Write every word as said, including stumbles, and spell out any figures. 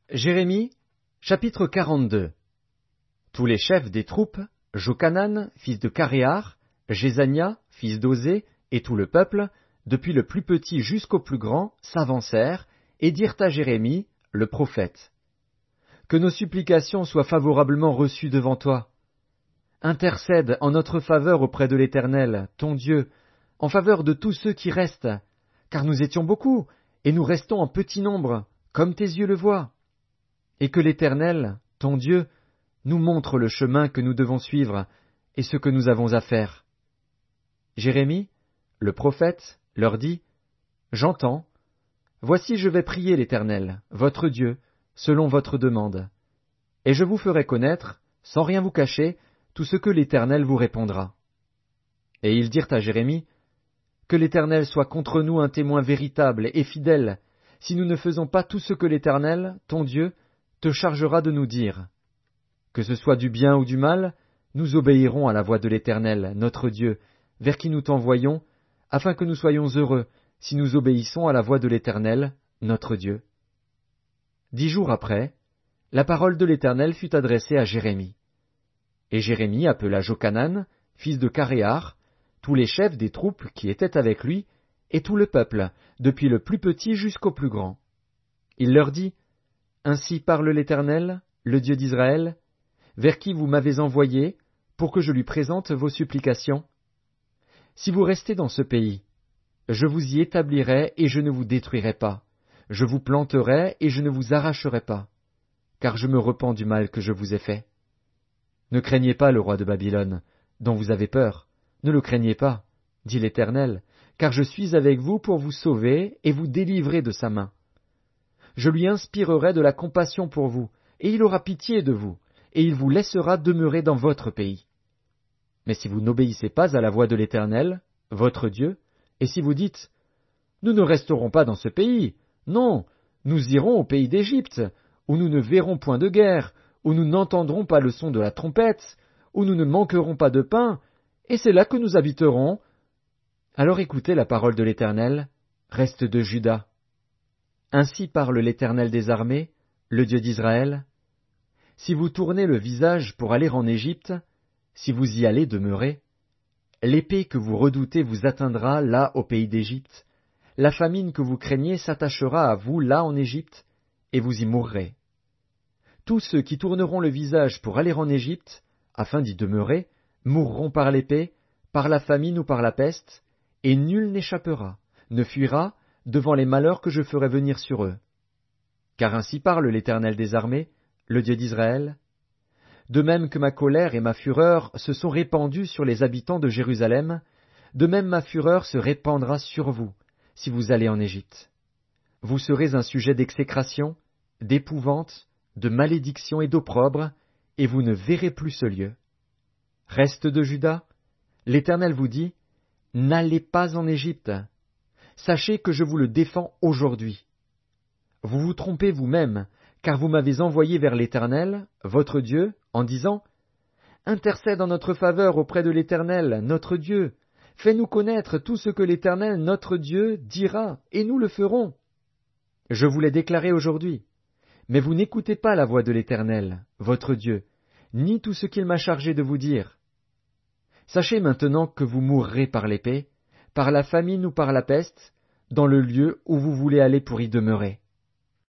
Jérémie, chapitre quarante-deux. Tous les chefs des troupes, Jochanan, fils de Caréar, Jézania, fils d'Osée, et tout le peuple, depuis le plus petit jusqu'au plus grand, s'avancèrent et dirent à Jérémie, le prophète: Que nos supplications soient favorablement reçues devant toi. Intercède en notre faveur auprès de l'Éternel, ton Dieu, en faveur de tous ceux qui restent, car nous étions beaucoup, et nous restons en petit nombre, comme tes yeux le voient. Et que l'Éternel, ton Dieu, nous montre le chemin que nous devons suivre et ce que nous avons à faire. Jérémie, le prophète, leur dit: J'entends. Voici, je vais prier l'Éternel, votre Dieu, selon votre demande. Et je vous ferai connaître, sans rien vous cacher, tout ce que l'Éternel vous répondra. Et ils dirent à Jérémie: Que l'Éternel soit contre nous un témoin véritable et fidèle, si nous ne faisons pas tout ce que l'Éternel, ton Dieu, te chargera de nous dire. Que ce soit du bien ou du mal, nous obéirons à la voix de l'Éternel, notre Dieu, vers qui nous t'envoyons, afin que nous soyons heureux, si nous obéissons à la voix de l'Éternel, notre Dieu. Dix jours après, la parole de l'Éternel fut adressée à Jérémie. Et Jérémie appela Jochanan, fils de Caréar, tous les chefs des troupes qui étaient avec lui, et tout le peuple, depuis le plus petit jusqu'au plus grand. Il leur dit: Ainsi parle l'Éternel, le Dieu d'Israël, vers qui vous m'avez envoyé, pour que je lui présente vos supplications. Si vous restez dans ce pays, je vous y établirai et je ne vous détruirai pas. Je vous planterai et je ne vous arracherai pas, car je me repens du mal que je vous ai fait. Ne craignez pas le roi de Babylone, dont vous avez peur. Ne le craignez pas, dit l'Éternel, car je suis avec vous pour vous sauver et vous délivrer de sa main. Je lui inspirerai de la compassion pour vous, et il aura pitié de vous, et il vous laissera demeurer dans votre pays. Mais si vous n'obéissez pas à la voix de l'Éternel, votre Dieu, et si vous dites: Nous ne resterons pas dans ce pays, non, nous irons au pays d'Égypte, où nous ne verrons point de guerre, où nous n'entendrons pas le son de la trompette, où nous ne manquerons pas de pain, et c'est là que nous habiterons. Alors écoutez la parole de l'Éternel, reste de Juda. Ainsi parle l'Éternel des armées, le Dieu d'Israël. Si vous tournez le visage pour aller en Égypte, si vous y allez demeurer, l'épée que vous redoutez vous atteindra là au pays d'Égypte, la famine que vous craignez s'attachera à vous là en Égypte, et vous y mourrez. Tous ceux qui tourneront le visage pour aller en Égypte, afin d'y demeurer, mourront par l'épée, par la famine ou par la peste, et nul n'échappera, ne fuira, devant les malheurs que je ferai venir sur eux. Car ainsi parle l'Éternel des armées, le Dieu d'Israël. De même que ma colère et ma fureur se sont répandues sur les habitants de Jérusalem, de même ma fureur se répandra sur vous, si vous allez en Égypte. Vous serez un sujet d'exécration, d'épouvante, de malédiction et d'opprobre, et vous ne verrez plus ce lieu. Reste de Juda, l'Éternel vous dit: N'allez pas en Égypte. Sachez que je vous le défends aujourd'hui. Vous vous trompez vous-même, car vous m'avez envoyé vers l'Éternel, votre Dieu, en disant: Intercède en notre faveur auprès de l'Éternel, notre Dieu. Fais-nous connaître tout ce que l'Éternel, notre Dieu, dira, et nous le ferons. Je vous l'ai déclaré aujourd'hui. Mais vous n'écoutez pas la voix de l'Éternel, votre Dieu, ni tout ce qu'il m'a chargé de vous dire. Sachez maintenant que vous mourrez par l'épée, par la famine ou par la peste, dans le lieu où vous voulez aller pour y demeurer.